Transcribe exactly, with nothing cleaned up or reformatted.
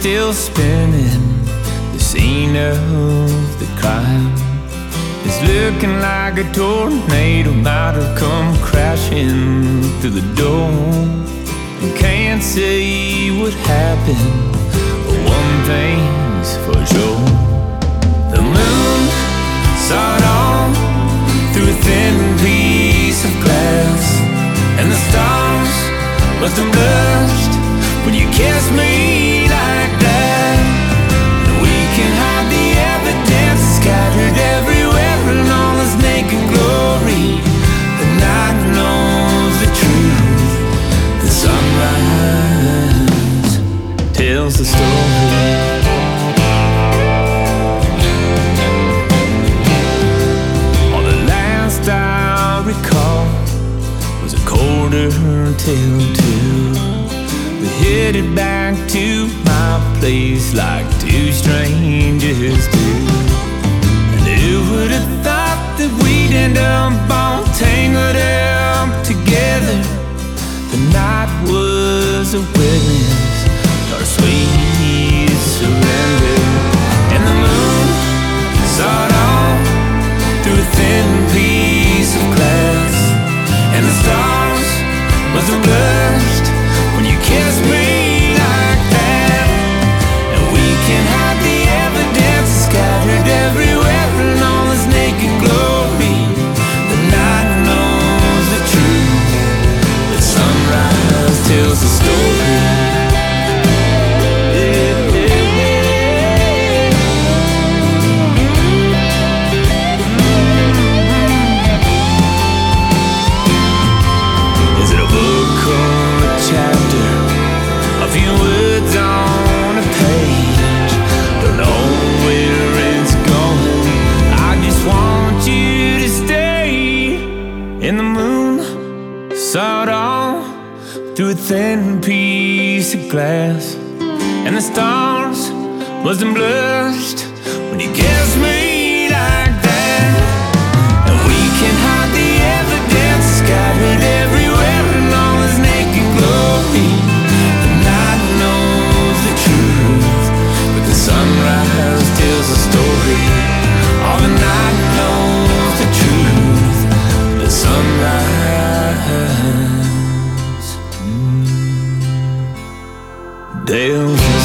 still spinning. The scene of the crime is looking like a tornado might have come crashing through the door. And can't say what happened, but one thing's for sure: the moon saw it all through a thin piece of glass, and the stars must have blushed when you kissed me like that. And we can hide the evidence scattered everywhere in all its naked glory. The night knows the truth. The sunrise tells the story. All the last I recall was a quarter till two. We headed back to my place like two strangers do. And who would have thought that we'd end up all tangled up together? The night was a witness to our sweet surrender. And the moon saw it all through a thin piece of glass, and the stars must have blushed when you kissed me like that. And we can hide the evidence scattered everywhere in all its naked glory. The night knows the truth. The sunrise tells the story. Saw it all through a thin piece of glass, and the stars must have blushed when you kissed me like that. And we can hide the evidence scattered everywhere in all its naked glory. The night knows the truth, but the sunrise tells the story. All the night knows the truth, the sunrise tells the